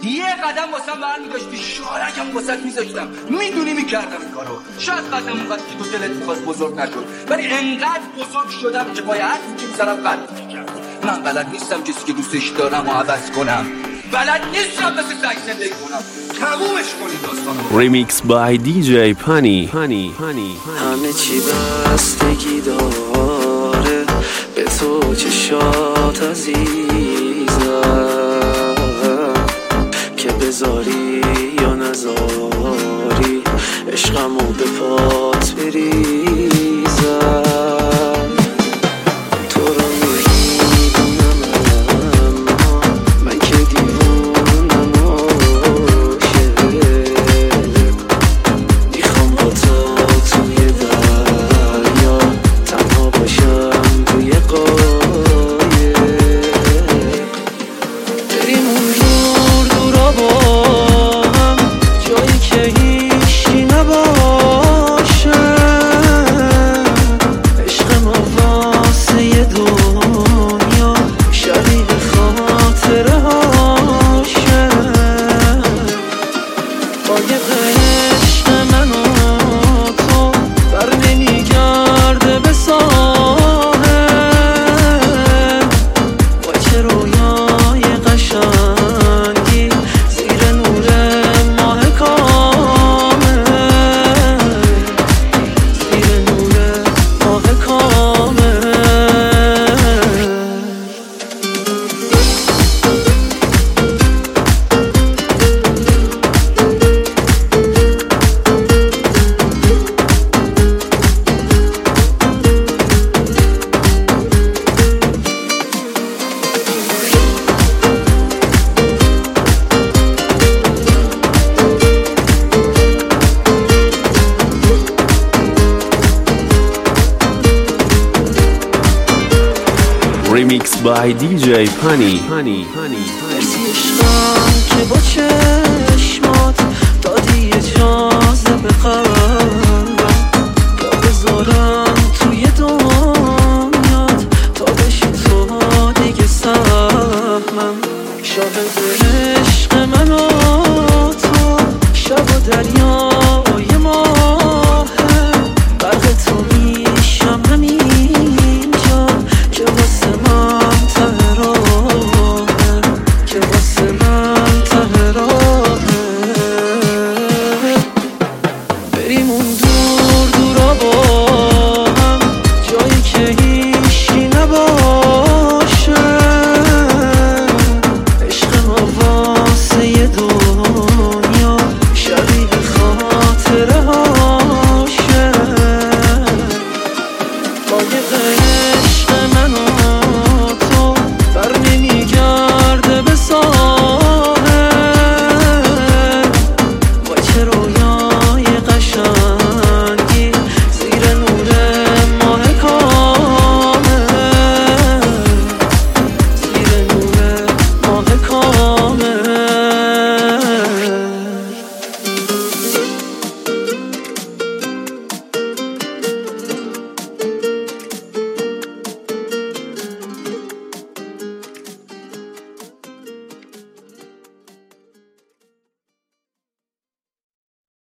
یه قدم واسم برمی‌داشتی شارکم واسط میذاشتم، میدونی میکردم این کارو. شاید قدم اونقدر که تو دلت میخواست بزرگ نشد، ولی انقدر بزرگ شدم که پای حرفی که میزنم قد میکرد. من بلد نیستم کسی که دوستش دارم و عوض کنم، بلد نیستم مثل سگ زندگی کنم. تمومش کنید داستانو. ریمیکس بای دی جی پانی. همه چی بستگی داره به تو، چشات عزیزم، که بذاری یا نذاری عشقمو به پات بریزم. تو رو میدونم اما من که دیوونم عاشق، میخوام با تو توی دریا تنها باشم توی قایق، بریم اون دور دورا با هم، جایی که هیچی نباشه، عشق ما واسه یه دنیا شبیه خاطره هاشه. قایق عشق من و تو بر نمیگرده به ساحل، با چه رویای قشنگی زیر نور ماه کامل، زیر نور ماه کامل. ریمیکس بای دی جی پانی. مرسی عشقم که با چشمات دادی اجازه به قلبم تا بذارم توی دنیات، تا بشی تو دیگه سهمم. شاهد عشق من و تو شب و دریای ماهه، برق تو میشم همینجا که واسه من ته راهه، که واسه من ته راهه. بریم اون دور دورا با هم، جایی که هیچی نباشه، عشق ما واسه یه دنیا شبیه خاطره هاشه. قایق عشق من و